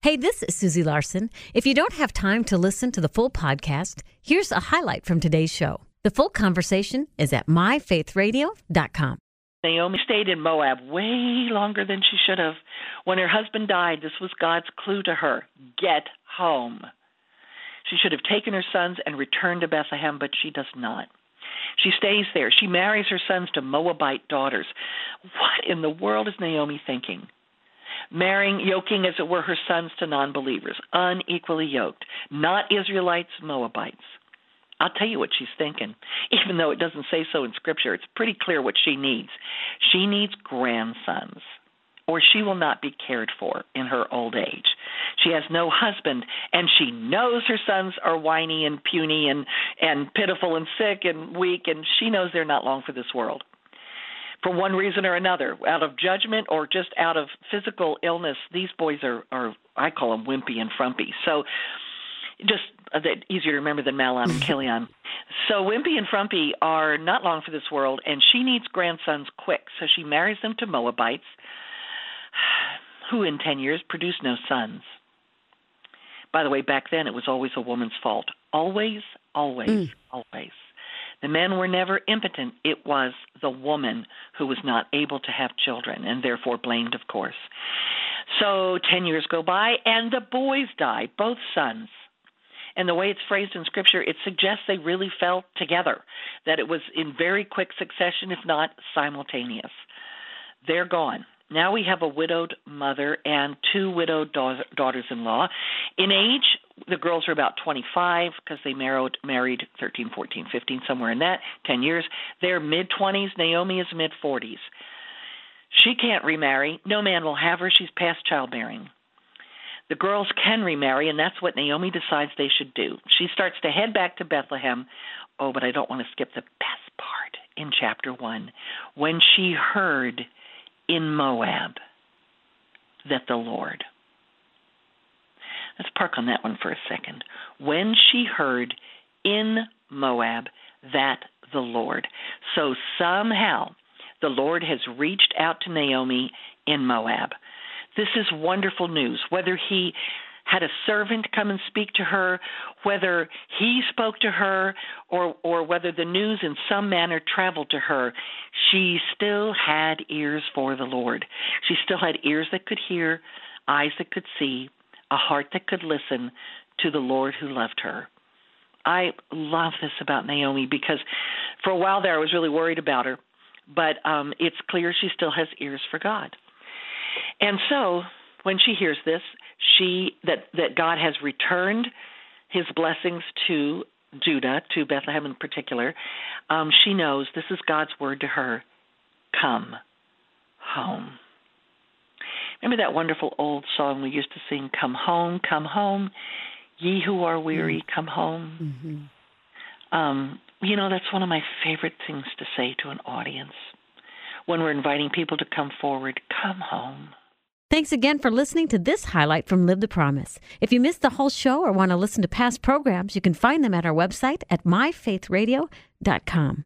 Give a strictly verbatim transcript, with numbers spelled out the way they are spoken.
Hey, this is Susie Larson. If you don't have time to listen to the full podcast, here's a highlight from today's show. The full conversation is at my faith radio dot com. Naomi stayed in Moab way longer than she should have. When her husband died, this was God's clue to her. Get home. She should have taken her sons and returned to Bethlehem, but she does not. She stays there. She marries her sons to Moabite daughters. What in the world is Naomi thinking? Marrying, yoking, as it were, her sons to non-believers, unequally yoked, not Israelites, Moabites. I'll tell you what she's thinking. Even though it doesn't say so in Scripture, it's pretty clear what she needs. She needs grandsons, or she will not be cared for in her old age. She has no husband, and she knows her sons are whiny and puny and, and pitiful and sick and weak, and she knows they're not long for this world. For one reason or another, out of judgment or just out of physical illness, these boys are, are I call them wimpy and frumpy. So just uh, easier to remember than Mahlon and Chilion. So wimpy and frumpy are not long for this world, and she needs grandsons quick. So she marries them to Moabites, who in ten years produced no sons. By the way, back then it was always a woman's fault. Always, always, mm. always. The men were never impotent. It was the woman who was not able to have children, and therefore blamed, of course. So ten years go by, and the boys die, both sons. And the way it's phrased in Scripture, it suggests they really fell together, that it was in very quick succession, if not simultaneous. They're gone. Now we have a widowed mother and two widowed da- daughters-in-law. In age, the girls are about twenty-five because they married, married thirteen, fourteen, fifteen, somewhere in that, ten years. They're mid-twenties. Naomi is mid-forties. She can't remarry. No man will have her. She's past childbearing. The girls can remarry, and that's what Naomi decides they should do. She starts to head back to Bethlehem. Oh, but I don't want to skip the best part in chapter one. When she heard in Moab that the Lord. Let's park on that one for a second. When she heard in Moab that the Lord. So somehow the Lord has reached out to Naomi in Moab. This is wonderful news. Whether he had a servant come and speak to her, whether he spoke to her, or, or whether the news in some manner traveled to her, she still had ears for the Lord. She still had ears that could hear, eyes that could see, a heart that could listen to the Lord who loved her. I love this about Naomi because for a while there I was really worried about her, but um, it's clear she still has ears for God. And so when she hears this, she that, that God has returned his blessings to Judah, to Bethlehem in particular, um, she knows this is God's word to her, come home. Remember that wonderful old song we used to sing, come home, come home, ye who are weary, come home. Mm-hmm. Um, you know, that's one of my favorite things to say to an audience when we're inviting people to come forward, come home. Thanks again for listening to this highlight from Live the Promise. If you missed the whole show or want to listen to past programs, you can find them at our website at my faith radio dot com.